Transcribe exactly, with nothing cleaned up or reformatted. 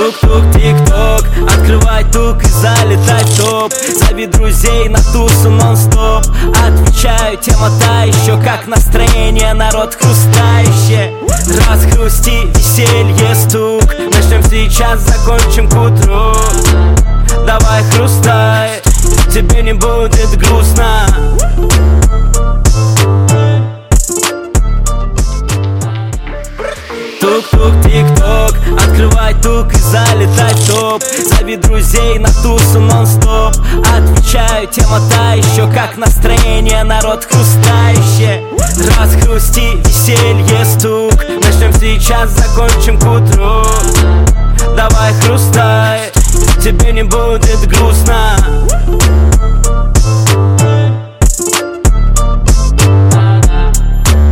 Тук-тук, тик-ток, открывай тук и залетай в топ. Зови друзей на тусу нон-стоп. Отвечаю, тема та еще, как настроение, народ хрустающее. Раскрусти, веселье, стук. Начнем сейчас, закончим к утру. Давай хрустай, тебе не будет грустно. Тук-тук, тик-ток, открывай тук и залетай в топ. Зови друзей на тусу нон-стоп. Отвечаю, тема та еще, как настроение, народ хрустающее. Раскрусти, веселье, стук. Начнем сейчас, закончим к утру. Давай хрустай, тебе не будет грустно.